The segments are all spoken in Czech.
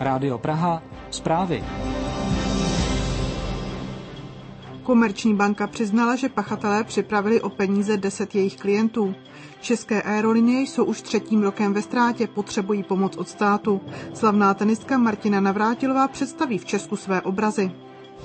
Rádio Praha, zprávy. Komerční banka přiznala, že pachatelé připravili o peníze 10 jejich klientů. České aerolinie jsou už 3. rokem ve ztrátě, potřebují pomoc od státu. Slavná tenistka Martina Navrátilová představí v Česku své obrazy.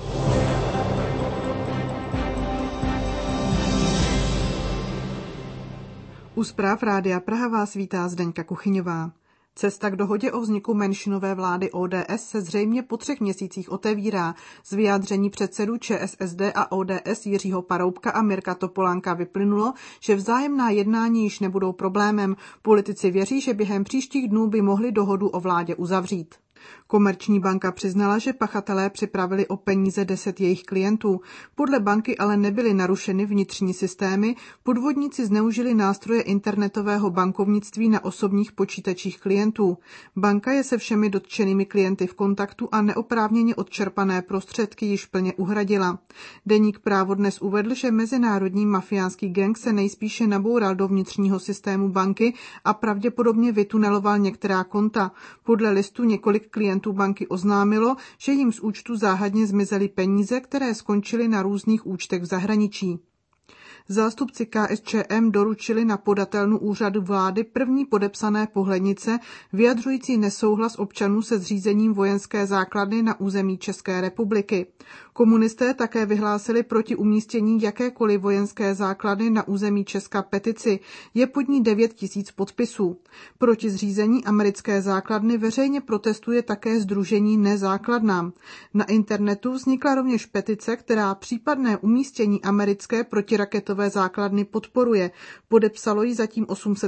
U zpráv Rádia Praha vás vítá Zdeňka Kuchyňová. Cesta k dohodě o vzniku menšinové vlády ODS se zřejmě po 3 měsících otevírá. Z vyjádření předsedů ČSSD a ODS Jiřího Paroubka a Mirka Topolánka vyplynulo, že vzájemná jednání již nebudou problémem. Politici věří, že během příštích dnů by mohli dohodu o vládě uzavřít. Komerční banka přiznala, že pachatelé připravili o peníze 10 jejich klientů. Podle banky ale nebyly narušeny vnitřní systémy, podvodníci zneužili nástroje internetového bankovnictví na osobních počítačích klientů. Banka je se všemi dotčenými klienty v kontaktu a neoprávněně odčerpané prostředky již plně uhradila. Deník Právo dnes uvedl, že mezinárodní mafiánský gang se nejspíše naboural do vnitřního systému banky a pravděpodobně vytuneloval některá konta. Podle listu několik klientů banky oznámilo, že jim z účtu záhadně zmizely peníze, které skončily na různých účtech v zahraničí. Zástupci KSČM doručili na podatelnu úřadu vlády první podepsané pohlednice vyjadřující nesouhlas občanů se zřízením vojenské základny na území České republiky. Komunisté také vyhlásili proti umístění jakékoliv vojenské základny na území Česka petici. Je pod ní 9 000 podpisů. Proti zřízení americké základny veřejně protestuje také sdružení Nezákladnám. Na internetu vznikla rovněž petice, která případné umístění americké protiraketové základny podporuje. Podepsalo ji zatím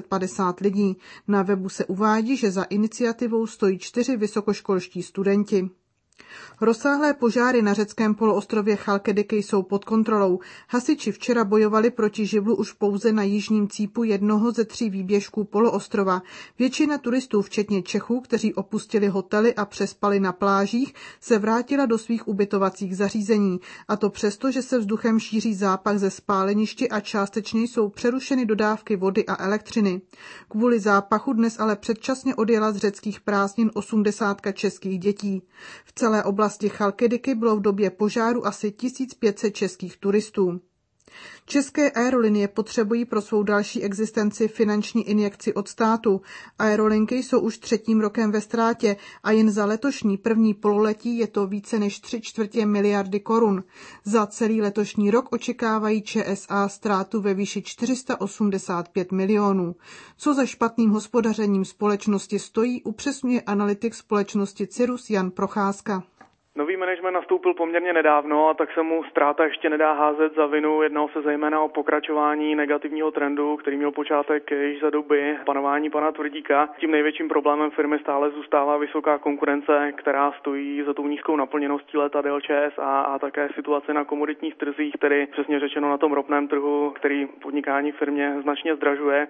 850 lidí. Na webu se uvádí, že za iniciativou stojí 4 vysokoškolští studenti. Rozsáhlé požáry na řeckém poloostrově Chalkidiky jsou pod kontrolou. Hasiči včera bojovali proti živlu už pouze na jižním cípu jednoho ze 3 výběžků poloostrova. Většina turistů, včetně Čechů, kteří opustili hotely a přespali na plážích, se vrátila do svých ubytovacích zařízení. A to přesto, že se vzduchem šíří zápach ze spáleniště a částečně jsou přerušeny dodávky vody a elektřiny. Kvůli zápachu dnes ale předčasně odjela z řeckých prázdnin 80 českých dětí. V celé oblasti Chalkidiky bylo v době požáru asi 1500 českých turistů. České aerolinie potřebují pro svou další existenci finanční injekci od státu. Aerolinky jsou už 3. rokem ve ztrátě a jen za letošní první pololetí je to více než 3/4 miliardy korun. Za celý letošní rok očekávají ČSA ztrátu ve výši 485 milionů. Co za špatným hospodařením společnosti stojí, upřesňuje analytik společnosti Cirrus Jan Procházka. Nový management nastoupil poměrně nedávno a tak se mu ztráta ještě nedá házet za vinu. Jednalo se zejména o pokračování negativního trendu, který měl počátek již za doby panování pana Tvrdíka. Tím největším problémem firmy stále zůstává vysoká konkurence, která stojí za tou nízkou naplněností letadel ČSA a také situace na komoditních trzích, tedy přesně řečeno na tom ropném trhu, který podnikání firmě značně zdražuje.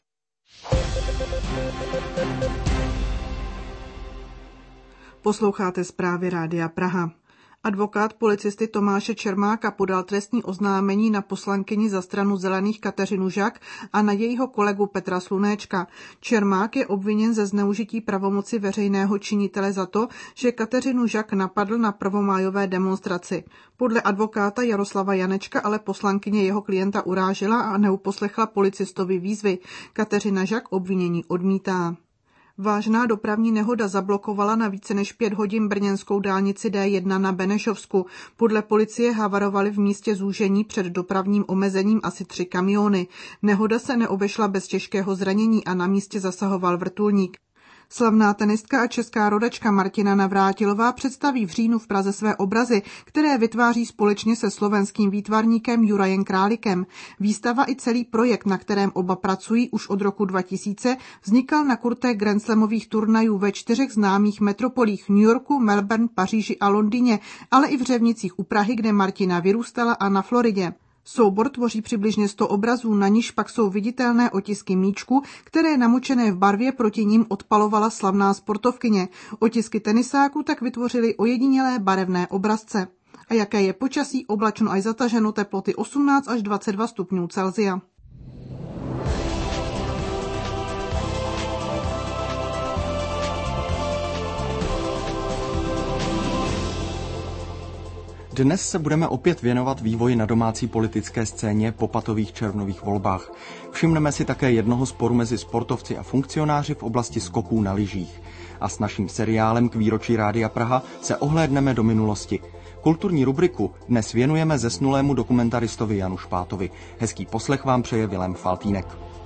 Posloucháte zprávy Rádia Praha. Advokát policisty Tomáše Čermáka podal trestní oznámení na poslankyni za stranu Zelených Kateřinu Žak a na jejího kolegu Petra Slunéčka. Čermák je obviněn ze zneužití pravomoci veřejného činitele za to, že Kateřinu Žak napadl na prvomájové demonstraci. Podle advokáta Jaroslava Janečka ale poslankyně jeho klienta urážela a neuposlechla policistovi výzvy. Kateřina Žak obvinění odmítá. Vážná dopravní nehoda zablokovala na více než 5 hodin brněnskou dálnici D1 na Benešovsku. Podle policie havarovaly v místě zúžení před dopravním omezením asi 3 kamiony. Nehoda se neobešla bez těžkého zranění a na místě zasahoval vrtulník. Slavná tenistka a česká rodačka Martina Navrátilová představí v říjnu v Praze své obrazy, které vytváří společně se slovenským výtvarníkem Jurajem Králikem. Výstava i celý projekt, na kterém oba pracují už od roku 2000, vznikal na kurtech grandslamových turnajů ve 4 známých metropolích New Yorku, Melbourne, Paříži a Londýně, ale i v Řevnicích u Prahy, kde Martina vyrůstala, a na Floridě. Soubor tvoří přibližně 100 obrazů, na níž pak jsou viditelné otisky míčku, které namočené v barvě proti nim odpalovala slavná sportovkyně. Otisky tenisáků tak vytvořily ojedinělé barevné obrazce. A jaké je počasí, oblačno až zataženo, teploty 18 až 22 stupňů Celsia. Dnes se budeme opět věnovat vývoji na domácí politické scéně po patových červnových volbách. Všimneme si také jednoho sporu mezi sportovci a funkcionáři v oblasti skoků na lyžích. A s naším seriálem k výročí Rádia Praha se ohlédneme do minulosti. Kulturní rubriku dnes věnujeme zesnulému dokumentaristovi Janu Špátovi. Hezký poslech vám přeje Vilém Faltýnek.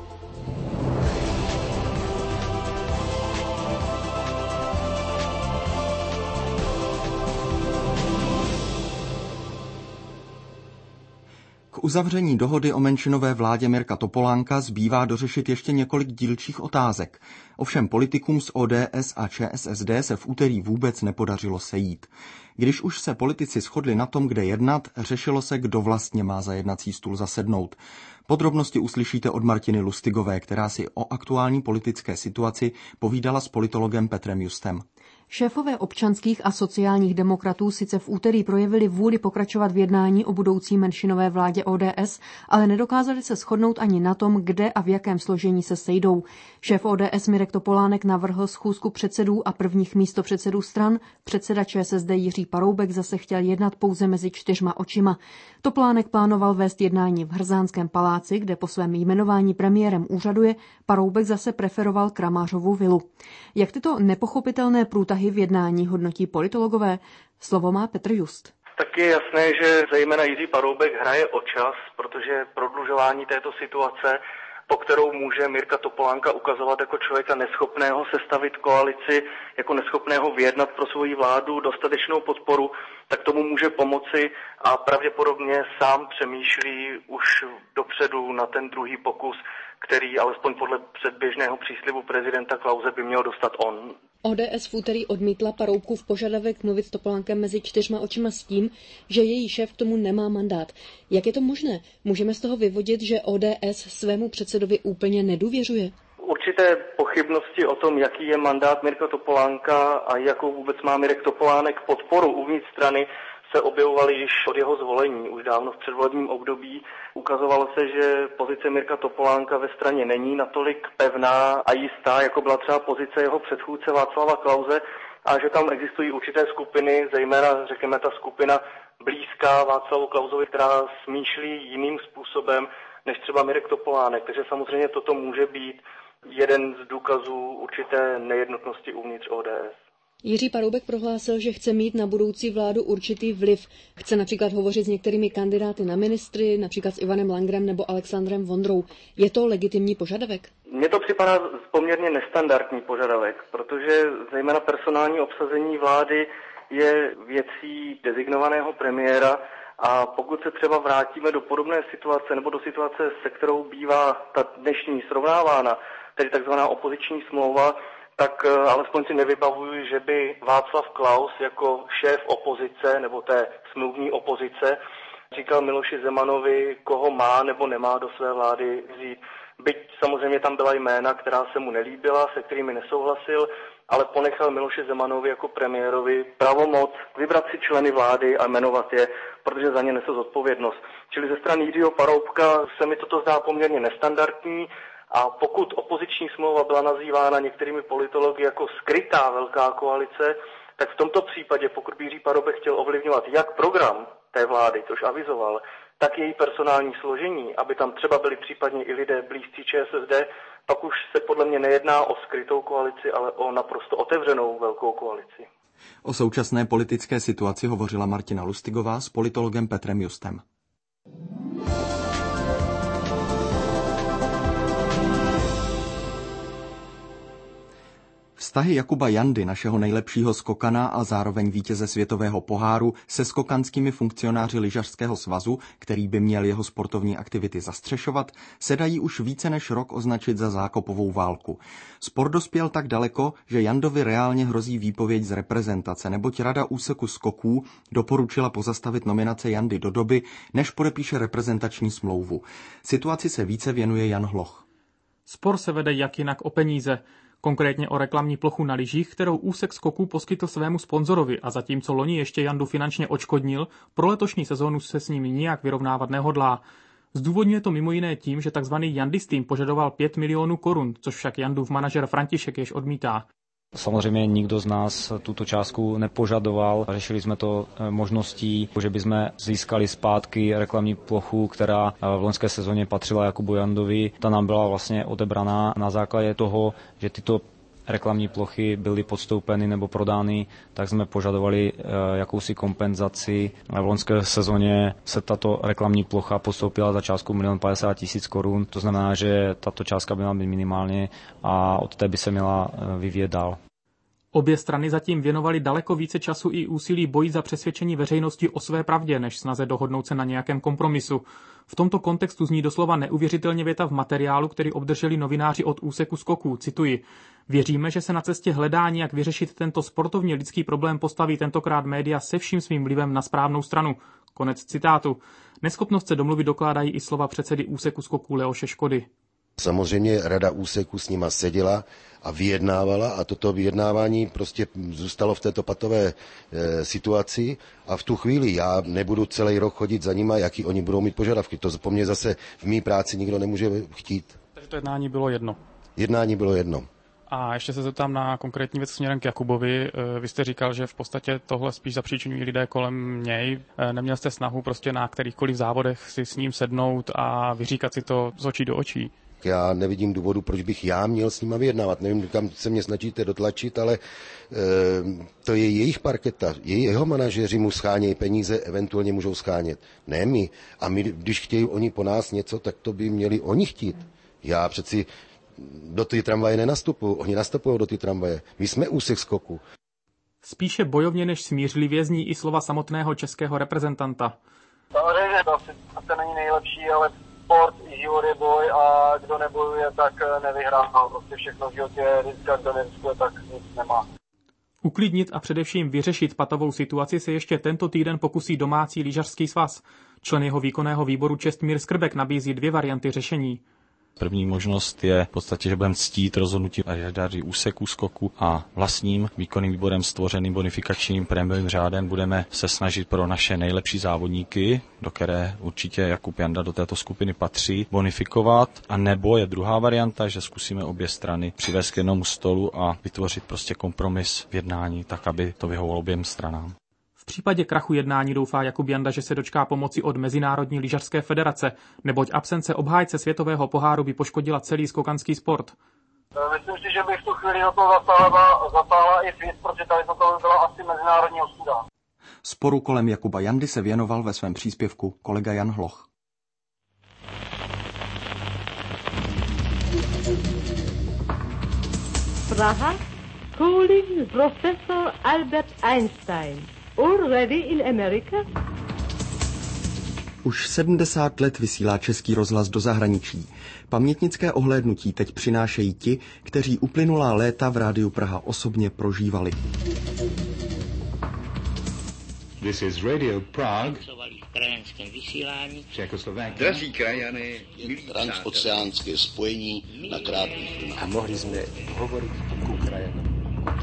K uzavření dohody o menšinové vládě Mirka Topolánka zbývá dořešit ještě několik dílčích otázek. Ovšem politikům z ODS a ČSSD se v úterý vůbec nepodařilo sejít. Když už se politici shodli na tom, kde jednat, řešilo se, kdo vlastně má za jednací stůl zasednout. Podrobnosti uslyšíte od Martiny Lustigové, která si o aktuální politické situaci povídala s politologem Petrem Justem. Šéfové občanských a sociálních demokratů sice v úterý projevili vůli pokračovat v jednání o budoucí menšinové vládě ODS, ale nedokázali se shodnout ani na tom, kde a v jakém složení se sejdou. Šéf ODS Mirek Topolánek navrhl schůzku předsedů a prvních místopředsedů stran, předseda ČSSD Jiří Paroubek zase chtěl jednat pouze mezi 4 očima. Topolánek plánoval vést jednání v Hrzánském paláci, kde po svém jmenování premiérem úřaduje, Paroubek zase preferoval Kramářovu vilu. Jak tyto nepochopitelné průtahy v jednání hodnotí politologové? Slovo má Petr Just. Tak je jasné, že zejména Jiří Paroubek hraje o čas, protože prodlužování této situace, po kterou může Mirka Topolánka ukazovat jako člověka neschopného sestavit koalici, jako neschopného vyjednat pro svoji vládu dostatečnou podporu, tak tomu může pomoci a pravděpodobně sám přemýšlí už dopředu na ten druhý pokus, který alespoň podle předběžného příslibu prezidenta Klause by měl dostat on. ODS v úterý odmítla Paroubkův požadavek mluvit s Topolánkem mezi 4 očima s tím, že její šéf k tomu nemá mandát. Jak je to možné? Můžeme z toho vyvodit, že ODS svému předsedovi úplně nedůvěřuje? Určité pochybnosti o tom, jaký je mandát Mirka Topolánka a jakou vůbec má Mirek Topolánek podporu uvnitř strany, se objevovaly již od jeho zvolení, už dávno v předvolebním období. Ukazovalo se, že pozice Mirka Topolánka ve straně není natolik pevná a jistá, jako byla třeba pozice jeho předchůdce Václava Klause, a že tam existují určité skupiny, zejména řekněme ta skupina blízká Václavu Klausovi, která smýšlí jiným způsobem než třeba Mirek Topolánek. Takže samozřejmě toto může být jeden z důkazů určité nejednotnosti uvnitř ODS. Jiří Paroubek prohlásil, že chce mít na budoucí vládu určitý vliv. Chce například hovořit s některými kandidáty na ministry, například s Ivanem Langrem nebo Alexandrem Vondrou. Je to legitimní požadavek? Mně to připadá poměrně nestandardní požadavek, protože zejména personální obsazení vlády je věcí designovaného premiéra a pokud se třeba vrátíme do podobné situace nebo do situace, se kterou bývá ta dnešní srovnávána, tedy takzvaná opoziční smlouva, tak alespoň si nevybavuji, že by Václav Klaus jako šéf opozice nebo té smluvní opozice říkal Miloši Zemanovi, koho má nebo nemá do své vlády vzít. Byť samozřejmě tam byla jména, která se mu nelíbila, se kterými nesouhlasil, ale ponechal Miloši Zemanovi jako premiérovi pravomoc vybrat si členy vlády a jmenovat je, protože za ně nese zodpovědnost. Čili ze strany Jiřího Paroubka se mi toto zdá poměrně nestandardní. A pokud opoziční smlouva byla nazývána některými politology jako skrytá velká koalice, tak v tomto případě, pokud by Jiří Paroubek chtěl ovlivňovat jak program té vlády, což avizoval, tak její personální složení, aby tam třeba byli případně i lidé blízcí ČSSD, pak už se podle mě nejedná o skrytou koalici, ale o naprosto otevřenou velkou koalici. O současné politické situaci hovořila Martina Lustigová s politologem Petrem Justem. Vztahy Jakuba Jandy, našeho nejlepšího skokana a zároveň vítěze světového poháru, se skokanskými funkcionáři lyžařského svazu, který by měl jeho sportovní aktivity zastřešovat, se dají už více než rok označit za zákopovou válku. Spor dospěl tak daleko, že Jandovi reálně hrozí výpověď z reprezentace, neboť Rada úseku skoků doporučila pozastavit nominace Jandy do doby, než podepíše reprezentační smlouvu. Situaci se více věnuje Jan Hloch. Spor se vede jak jinak o peníze. Konkrétně o reklamní plochu na lyžích, kterou úsek skoků poskytl svému sponzorovi a zatímco loni ještě Jandu finančně odškodnil, pro letošní sezónu se s ním nijak vyrovnávat nehodlá. Zdůvodňuje to mimo jiné tím, že tzv. Jandys tým požadoval 5 milionů korun, což však Jandův manažer František jež odmítá. Samozřejmě nikdo z nás tuto částku nepožadoval. Řešili jsme to možností, že bychom získali zpátky reklamní plochu, která v loňské sezóně patřila Jakubu Jandovi. Ta nám byla vlastně odebraná na základě toho, že tyto reklamní plochy byly podstoupeny nebo prodány, tak jsme požadovali jakousi kompenzaci. V loňské sezóně se tato reklamní plocha podstoupila za částku 1 050 000 korun. To znamená, že tato částka by měla být minimálně a od té by se měla vyvíjet dál. Obě strany zatím věnovaly daleko více času i úsilí boji za přesvědčení veřejnosti o své pravdě, než snaze dohodnout se na nějakém kompromisu. V tomto kontextu zní doslova neuvěřitelně věta v materiálu, který obdrželi novináři od úseku skoků. Cituji: Věříme, že se na cestě hledání, jak vyřešit tento sportovně lidský problém, postaví tentokrát média se vším svým vlivem na správnou stranu. Konec citátu. Neschopnost se domluvit dokládají i slova předsedy úseku skoků Leoše Škody. Samozřejmě rada úseku s nima seděla a vyjednávala a toto vyjednávání prostě zůstalo v této patové situaci a v tu chvíli já nebudu celý rok chodit za nima, jaký oni budou mít požadavky. To po mně zase v mý práci nikdo nemůže chtít. Takže to jednání bylo jedno. Jednání bylo jedno. A ještě se zeptám na konkrétní věc směrem k Jakubovi. Vy jste říkal, že v podstatě tohle spíš zapříčiňují lidé kolem něj. Neměl jste snahu prostě na kterýchkoliv závodech si s ním sednout a vyříkat si to z očí do očí? Já nevidím důvodu, proč bych já měl s nima vyjednávat. Nevím, kam se mě snažíte dotlačit, ale to je jejich parketa. Jeho manažeři mu schánějí peníze, eventuálně můžou schánět. Ne my. A my, když chtějí oni po nás něco, tak to by měli oni chtít. Já přeci do té tramvaje nenastupuju. Oni nastupují do té tramvaje. My jsme úsek skoku. Spíše bojovně než smířlivě zní i slova samotného českého reprezentanta. Samozřejmě to asi není nejlepší, ale sport i život je boj a kdo nebojuje, tak nevyhrá. Prostě všechno v životě je rizika, kdo neriskuje, tak nic nemá. Uklidnit a především vyřešit patovou situaci se ještě tento týden pokusí domácí lyžařský svaz. Člen jeho výkonného výboru Čestmír Skrbek nabízí 2 varianty řešení. První možnost je v podstatě, že budeme ctít rozhodnutí řadáři úseků skoku a vlastním výkonným výborem stvořeným bonifikačním prémiovým řádem budeme se snažit pro naše nejlepší závodníky, do které určitě Jakub Janda do této skupiny patří, bonifikovat. A nebo je druhá varianta, že zkusíme obě strany přivést k jednomu stolu a vytvořit prostě kompromis v jednání, tak aby to vyhovovalo oběm stranám. V případě krachu jednání doufá Jakub Janda, že se dočká pomoci od Mezinárodní lyžařské federace, neboť absence obhájce světového poháru by poškodila celý skokanský sport. Myslím si, že bych v tu chvíli do toho zatáhla i FIS, protože tady to byla asi mezinárodní ostuda. Sporu kolem Jakuba Jandy se věnoval ve svém příspěvku kolega Jan Hloch. Praha, calling Professor Albert Einstein. Already in America? Už 70 let vysílá Český rozhlas do zahraničí. Pamětnické ohlédnutí teď přinášejí ti, kteří uplynulá léta v Rádiu Praha osobně prožívali. This is Radio Prague. Krajanském vysílání. Drazí krajany, transoceánské spojení na krátkých vlnách. A mohli jsme hovorit ku krajanům.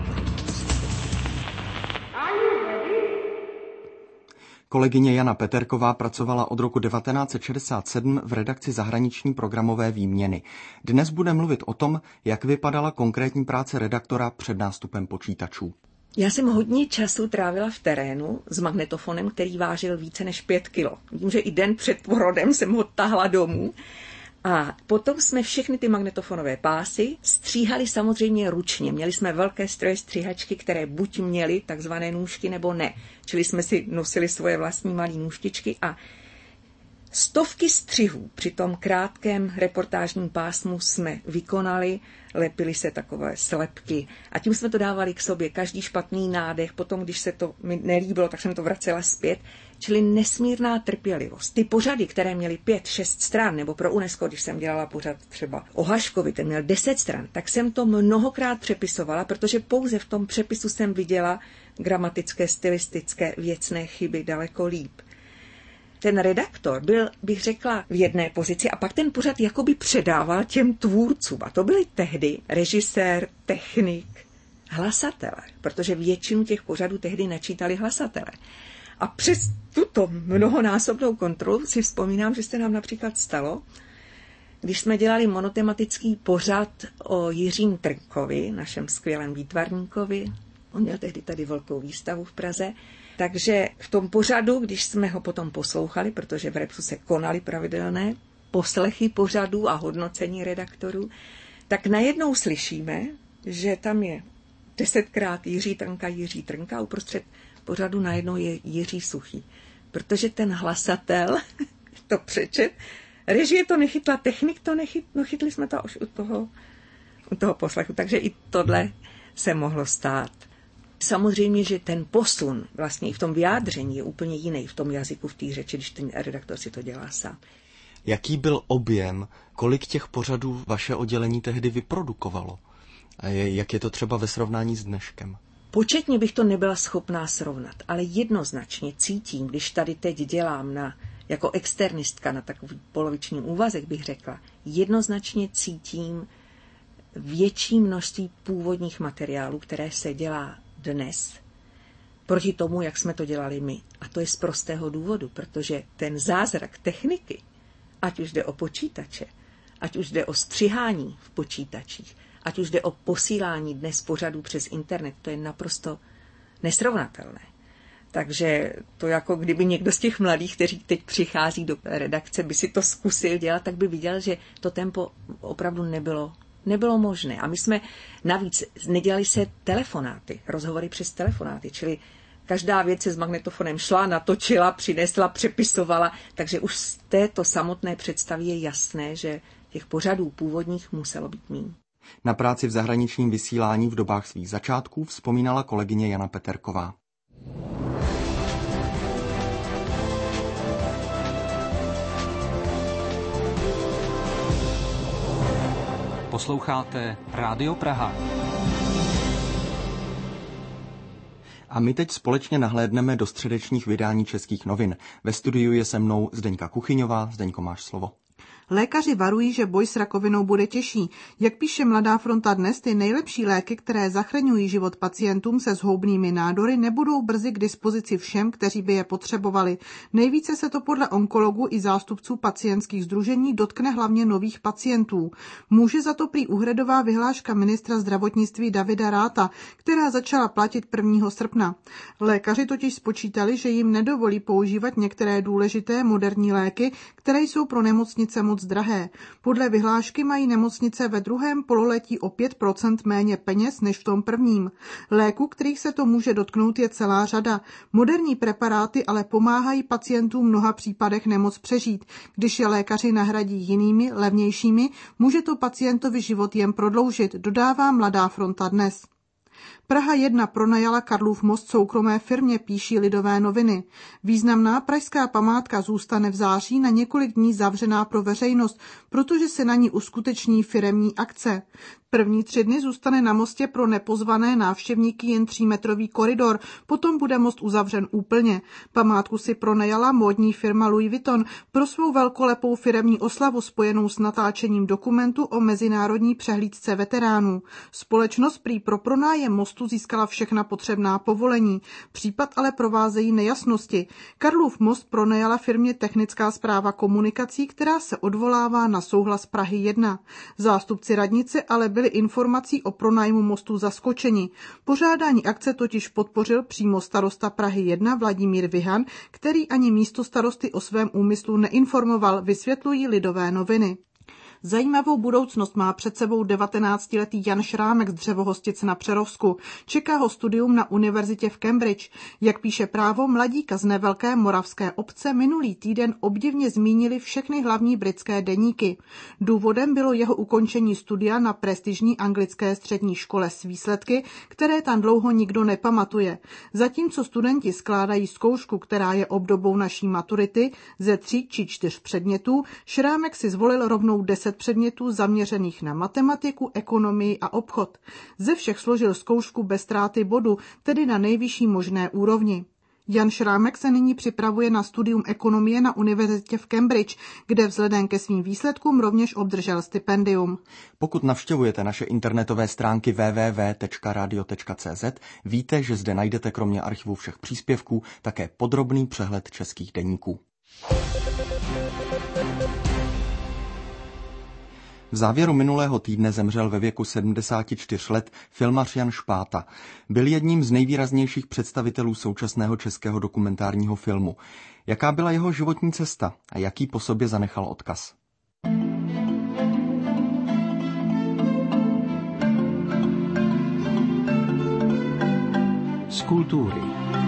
Kolegyně Jana Peterková pracovala od roku 1967 v redakci zahraniční programové výměny. Dnes bude mluvit o tom, jak vypadala konkrétní práce redaktora před nástupem počítačů. Já jsem hodně času trávila v terénu s magnetofonem, který vážil více než 5 kilo. Vím, že i den před porodem jsem ho tahla domů. A potom jsme všechny ty magnetofonové pásy stříhali samozřejmě ručně. Měli jsme velké stroje stříhačky, které buď měly takzvané nůžky, nebo ne. Čili jsme si nosili svoje vlastní malé nůžtičky a stovky střihů při tom krátkém reportážním pásmu jsme vykonali, lepily se takové slepky a tím jsme to dávali k sobě. Každý špatný nádech, potom, když se to mi nelíbilo, tak jsem to vracela zpět. Čili nesmírná trpělivost. Ty pořady, které měly 5-6 stran, nebo pro UNESCO, když jsem dělala pořad třeba o Haškovi, ten měl 10 stran, tak jsem to mnohokrát přepisovala, protože pouze v tom přepisu jsem viděla gramatické, stylistické, věcné chyby daleko líp. Ten redaktor byl, bych řekla, v jedné pozici a pak ten pořad jakoby předával těm tvůrcům. A to byli tehdy režisér, technik, hlasatele, protože většinu těch pořadů tehdy načítali hlasatele. A přes tuto mnohonásobnou kontrolu si vzpomínám, že se nám například stalo, když jsme dělali monotematický pořad o Jiřím Trnkovi, našem skvělém výtvarníkovi. On měl tehdy tady velkou výstavu v Praze. Takže v tom pořadu, když jsme ho potom poslouchali, protože v Repsu se konaly pravidelné poslechy pořadů a hodnocení redaktorů, tak najednou slyšíme, že tam je 10krát Jiří Trnka a uprostřed pořadu najednou je Jiří Suchý. Protože ten hlasatel to přečet, režie to nechytla, technik to nechytla, chytli jsme to už u toho poslechu, takže i tohle se mohlo stát. Samozřejmě, že ten posun vlastně i v tom vyjádření je úplně jiný v tom jazyku, v té řeči, když ten redaktor si to dělá sám. Jaký byl objem, kolik těch pořadů vaše oddělení tehdy vyprodukovalo? A jak je to třeba ve srovnání s dneškem? Početně bych to nebyla schopná srovnat, ale jednoznačně cítím, když tady teď dělám jako externistka na takový poloviční úvazek, bych řekla, jednoznačně cítím větší množství původních materiálů, které se dělá dnes, proti tomu, jak jsme to dělali my. A to je z prostého důvodu, protože ten zázrak techniky, ať už jde o počítače, ať už jde o střihání v počítačích, ať už jde o posílání dnes pořadů přes internet, to je naprosto nesrovnatelné. Takže to jako kdyby někdo z těch mladých, kteří teď přichází do redakce, by si to zkusil dělat, tak by viděl, že to tempo opravdu nebylo možné. A my jsme navíc nedělali se telefonáty, rozhovory přes telefonáty, čili každá věc se s magnetofonem šla, natočila, přinesla, přepisovala, takže už z této samotné představy je jasné, že těch pořadů původních muselo být míň. Na práci v zahraničním vysílání v dobách svých začátků vzpomínala kolegyně Jana Peterková. Posloucháte Rádio Praha. A my teď společně nahlédneme do středečních vydání Českých novin. Ve studiu je se mnou Zdeňka Kuchyňová. Zdeňko, máš slovo. Lékaři varují, že boj s rakovinou bude těžší. Jak píše Mladá fronta dnes, ty nejlepší léky, které zachraňují život pacientům se zhoubnými nádory, nebudou brzy k dispozici všem, kteří by je potřebovali. Nejvíce se to podle onkologů i zástupců pacientských sdružení dotkne hlavně nových pacientů. Může za to prý úhradová vyhláška ministra zdravotnictví Davida Ratha, která začala platit 1. srpna. Lékaři totiž spočítali, že jim nedovolí používat některé důležité moderní léky, které jsou pro nemocnice moc drahé. Podle vyhlášky mají nemocnice ve druhém pololetí o 5% méně peněz než v tom prvním. Léků, kterých se to může dotknout, je celá řada. Moderní preparáty ale pomáhají pacientům v mnoha případech nemoc přežít. Když je lékaři nahradí jinými, levnějšími, může to pacientovi život jen prodloužit, dodává Mladá fronta dnes. Praha 1 pronajala Karlův most soukromé firmě, píší Lidové noviny. Významná pražská památka zůstane v září na několik dní zavřená pro veřejnost, protože se na ní uskuteční firemní akce. První 3 dny zůstane na mostě pro nepozvané návštěvníky jen 3metrový koridor, potom bude most uzavřen úplně. Památku si pronajala módní firma Louis Vuitton pro svou velkolepou firemní oslavu spojenou s natáčením dokumentu o mezinárodní přehlídce veteránů. Společnost prý pro pronájem mostu získala všechna potřebná povolení. Případ ale provázejí nejasnosti. Karlův most pronajala firmě Technická správa komunikací, která se odvolává na souhlas Prahy 1. Zástupci radnice ale byli informací o pronájmu mostu zaskočeni. Pořádání akce totiž podpořil přímo starosta Prahy 1 Vladimír Vihan, který ani místostarosty o svém úmyslu neinformoval, vysvětlují Lidové noviny. Zajímavou budoucnost má před sebou 19letý Jan Šrámek z Dřevohostic na Přerovsku. Čeká ho studium na univerzitě v Cambridge. Jak píše Právo, mladíka z nevelké moravské obce minulý týden obdivně zmínili všechny hlavní britské deníky. Důvodem bylo jeho ukončení studia na prestižní anglické střední škole s výsledky, které tam dlouho nikdo nepamatuje. Zatímco studenti skládají zkoušku, která je obdobou naší maturity, ze 3 či 4 předmětů, Šrámek si zvolil rovnou 10 předmětů zaměřených na matematiku, ekonomii a obchod. Ze všech složil zkoušku bez ztráty bodu, tedy na nejvyšší možné úrovni. Jan Šrámek se nyní připravuje na studium ekonomie na univerzitě v Cambridge, kde vzhledem ke svým výsledkům rovněž obdržel stipendium. Pokud navštěvujete naše internetové stránky www.radio.cz, víte, že zde najdete kromě archivu všech příspěvků také podrobný přehled českých deníků. V závěru minulého týdne zemřel ve věku 74 let filmař Jan Špáta. Byl jedním z nejvýraznějších představitelů současného českého dokumentárního filmu. Jaká byla jeho životní cesta a jaký po sobě zanechal odkaz? Z kultury.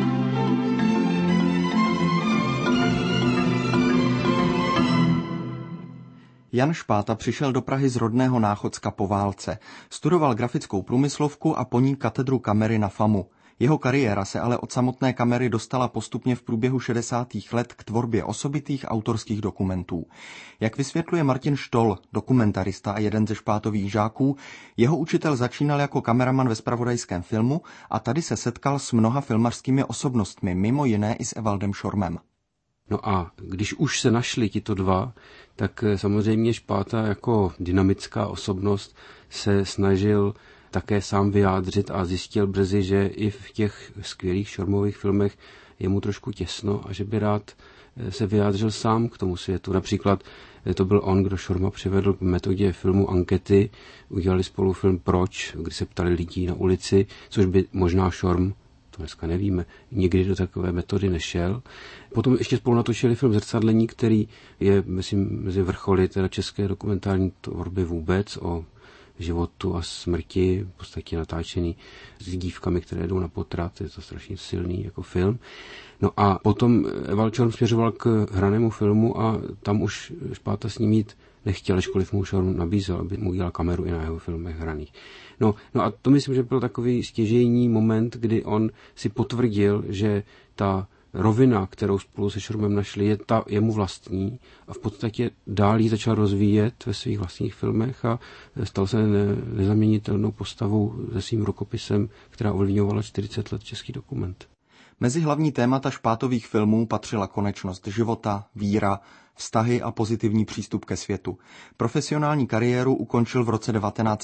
Jan Špáta přišel do Prahy z rodného Náchodska po válce. Studoval grafickou průmyslovku a po ní katedru kamery na FAMu. Jeho kariéra se ale od samotné kamery dostala postupně v průběhu 60. let k tvorbě osobitých autorských dokumentů. Jak vysvětluje Martin Štol, dokumentarista a jeden ze Špátových žáků, jeho učitel začínal jako kameraman ve zpravodajském filmu a tady se setkal s mnoha filmařskými osobnostmi, mimo jiné i s Evaldem Šormem. No a když už se našli tito dva, tak samozřejmě Špáta jako dynamická osobnost se snažil také sám vyjádřit a zjistil brzy, že i v těch skvělých Šormových filmech je mu trošku těsno a že by rád se vyjádřil sám k tomu světu. Například to byl on, kdo Šorma přivedl k metodě filmu ankety, udělali spolu film Proč, kdy se ptali lidí na ulici, což by možná Šorm, to dneska nevíme, nikdy do takové metody nešel. Potom ještě spolu natočili film Zrcadlení, který je, myslím, mezi vrcholy teda české dokumentární tvorby vůbec, o životu a smrti, v podstatě natáčený s dívkami, které jdou na potrat, je to strašně silný jako film. No a potom Evald Šorm směřoval k hranému filmu a tam už Špáta s ním jít nechtěl, ačkoliv mu Šorm nabízel, aby mu udělal kameru i na jeho filmech hraných. No a to myslím, že byl takový stěžejní moment, kdy on si potvrdil, že ta rovina, kterou spolu se Šormem našli, je mu vlastní a v podstatě dál ji začal rozvíjet ve svých vlastních filmech a stal se nezaměnitelnou postavou se svým rukopisem, která ovlivňovala 40 let český dokument. Mezi hlavní témata Špátových filmů patřila konečnost života, víra, vztahy a pozitivní přístup ke světu. Profesionální kariéru ukončil v roce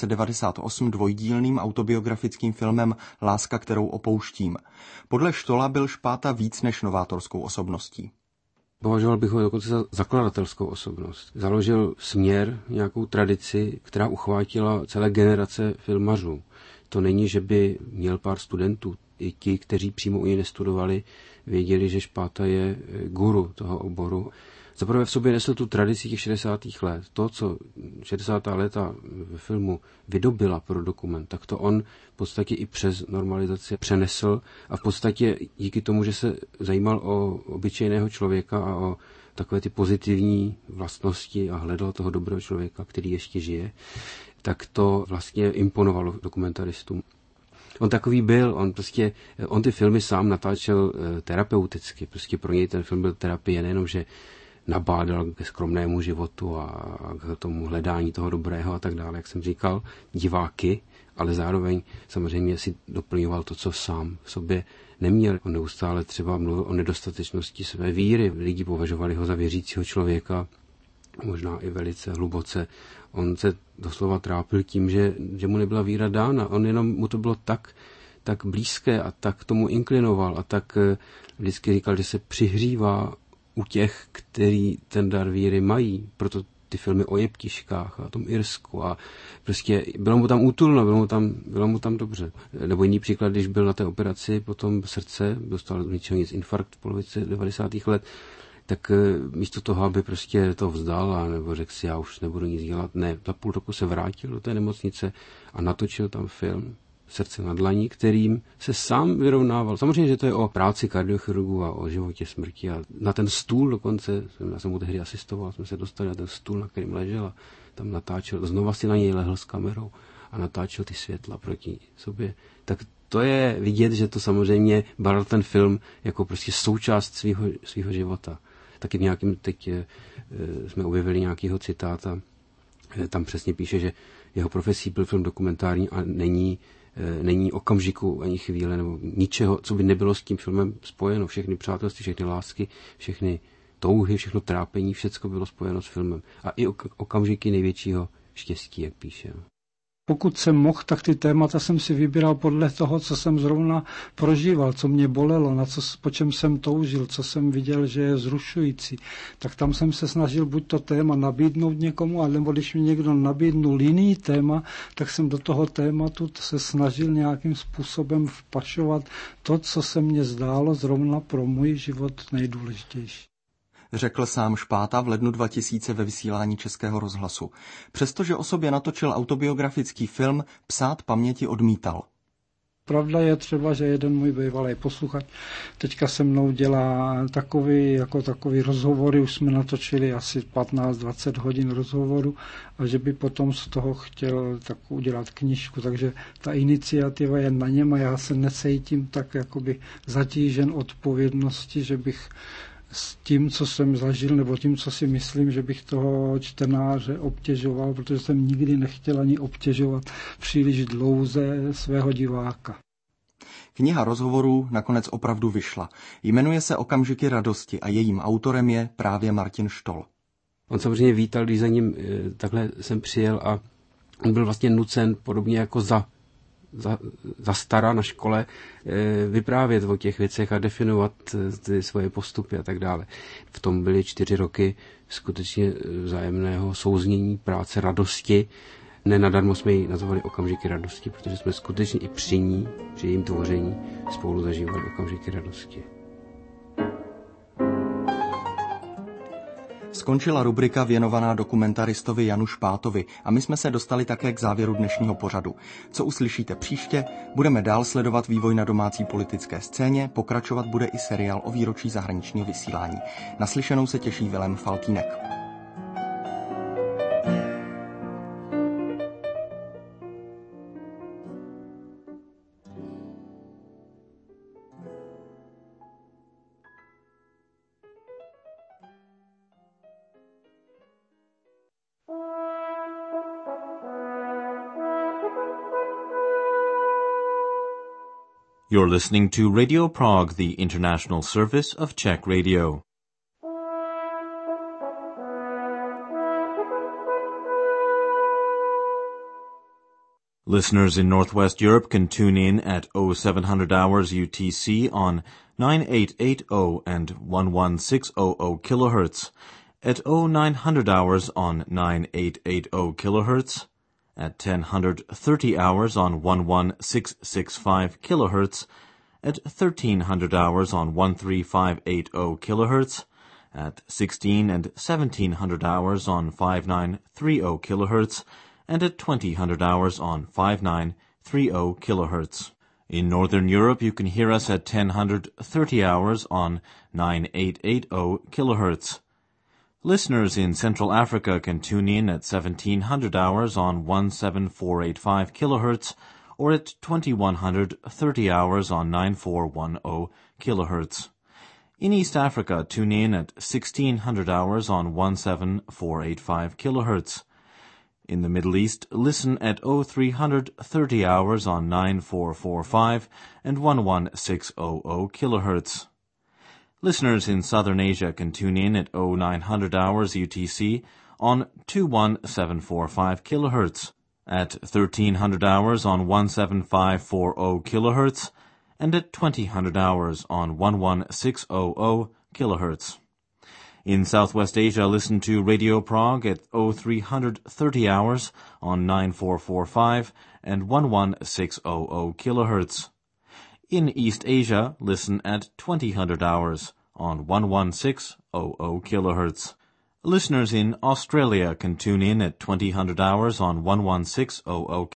1998 dvojdílným autobiografickým filmem Láska, kterou opouštím. Podle Štola byl Špáta víc než novátorskou osobností. Považoval bych ho dokonce za zakladatelskou osobnost. Založil směr, nějakou tradici, která uchvátila celé generace filmařů. To není, že by měl pár studentů. I ti, kteří přímo u něj nestudovali, věděli, že Špáta je guru toho oboru. Zaprvé v sobě nesl tu tradici těch 60. let. To, co 60. léta ve filmu vydobila pro dokument, tak to on v podstatě i přes normalizaci přenesl a v podstatě díky tomu, že se zajímal o obyčejného člověka a o takové ty pozitivní vlastnosti a hledal toho dobrého člověka, který ještě žije, tak to vlastně imponovalo dokumentaristům. On takový byl, on ty filmy sám natáčel terapeuticky, prostě pro něj ten film byl terapie, nejenom, že nabádal ke skromnému životu a k tomu hledání toho dobrého a tak dále, jak jsem říkal, diváky, ale zároveň samozřejmě si doplňoval to, co sám v sobě neměl. On neustále třeba mluvil o nedostatečnosti své víry, lidi považovali ho za věřícího člověka, možná i velice hluboce. On se doslova trápil tím, že mu nebyla víra dána. On jenom mu to bylo tak blízké a tak tomu inklinoval a tak vždycky říkal, že se přihřívá u těch, kteří ten dar víry mají. Proto ty filmy o jeptiškách a tom Irsku a prostě bylo mu tam útulno, bylo mu tam dobře. Nebo jiný příklad, když byl na té operaci potom srdce, dostal z ničeho nic infarkt v polovině 90. let, tak místo toho, aby prostě to vzdal a nebo řekl si, já už nebudu nic dělat, ne, za půl roku se vrátil do té nemocnice a natočil tam film Srdce na dlaní, kterým se sám vyrovnával. Samozřejmě, že to je o práci kardiochirurgů a o životě, smrti a na ten stůl dokonce, já jsem mu tehdy asistoval, jsme se dostali na ten stůl, na kterým ležel a tam natáčel, znova si na něj lehl s kamerou a natáčel ty světla proti sobě. Tak to je vidět, že to samozřejmě bral ten film jako prostě součást svého života. Taky v nějakým, teď jsme objevili nějakýho citáta, tam přesně píše, že jeho profesí byl film dokumentární a není okamžiku ani chvíle nebo ničeho, co by nebylo s tím filmem spojeno. Všechny přátelství, všechny lásky, všechny touhy, všechno trápení, všecko bylo spojeno s filmem. A i okamžiky největšího štěstí, jak píše. Pokud jsem mohl, tak ty témata jsem si vybíral podle toho, co jsem zrovna prožíval, co mě bolelo, po čem jsem toužil, co jsem viděl, že je zrušující. Tak tam jsem se snažil buď to téma nabídnout někomu, alebo když mi někdo nabídnul jiný téma, tak jsem do toho tématu se snažil nějakým způsobem vpašovat to, co se mně zdálo zrovna pro můj život nejdůležitější. Řekl sám Špáta v lednu 2000 ve vysílání Českého rozhlasu. Přestože o sobě natočil autobiografický film, psát paměti odmítal. Pravda je třeba, že jeden můj bývalý posluchač teďka se mnou dělá takový rozhovory, už jsme natočili asi 15-20 hodin rozhovoru a že by potom z toho chtěl tak udělat knížku, takže ta iniciativa je na něm a já se necítím tak jakoby zatížen odpovědnosti, že bych s tím, co jsem zažil, nebo tím, co si myslím, že bych toho čtenáře obtěžoval, protože jsem nikdy nechtěl ani obtěžovat příliš dlouze svého diváka. Kniha rozhovorů nakonec opravdu vyšla. Jmenuje se Okamžiky radosti a jejím autorem je právě Martin Štol. On samozřejmě vítal, když za ním takhle jsem přijel a on byl vlastně nucen, podobně jako za stara na škole, vyprávět o těch věcech a definovat ty svoje postupy a tak dále. V tom byly 4 roky skutečně vzájemného souznění, práce, radosti. Nenadarmo jsme ji nazvali Okamžiky radosti, protože jsme skutečně i při jejím tvoření spolu zažívali okamžiky radosti. Skončila rubrika věnovaná dokumentaristovi Janu Špátovi a my jsme se dostali také k závěru dnešního pořadu. Co uslyšíte příště? Budeme dál sledovat vývoj na domácí politické scéně, pokračovat bude i seriál o výročí zahraničního vysílání. Naslyšenou se těší Vilém Faltýnek. You're listening to Radio Prague, the international service of Czech Radio. Listeners in Northwest Europe can tune in at 0700 hours UTC on 9880 and 11600 kilohertz, at 0900 hours on 9880 kilohertz, at 1030 hours on 11665 kilohertz, at 1300 hours on 13580 kilohertz, at 16 and 1700 hours on 5930 kilohertz, and at 2000 hours on 5930 kilohertz. In Northern Europe, you can hear us at 1030 hours on 9880 kilohertz. Listeners in Central Africa can tune in at 1700 hours on 17485 kilohertz or at 2130 hours on 9410 kilohertz. In East Africa, tune in at 1600 hours on 17485 kilohertz. In the Middle East, listen at 0330 hours on 9445 and 11600 kilohertz. Listeners in Southern Asia can tune in at 0900 hours UTC on 21745 kilohertz, at 1300 hours on 17540 kilohertz, and at 2000 hours on 11600 kilohertz. In Southwest Asia, listen to Radio Prague at 0330 hours on 9445 and 11600 kilohertz. In East Asia, listen at 2000 hours on 11600 kilohertz. Listeners in Australia can tune in at 2000 hours on 11600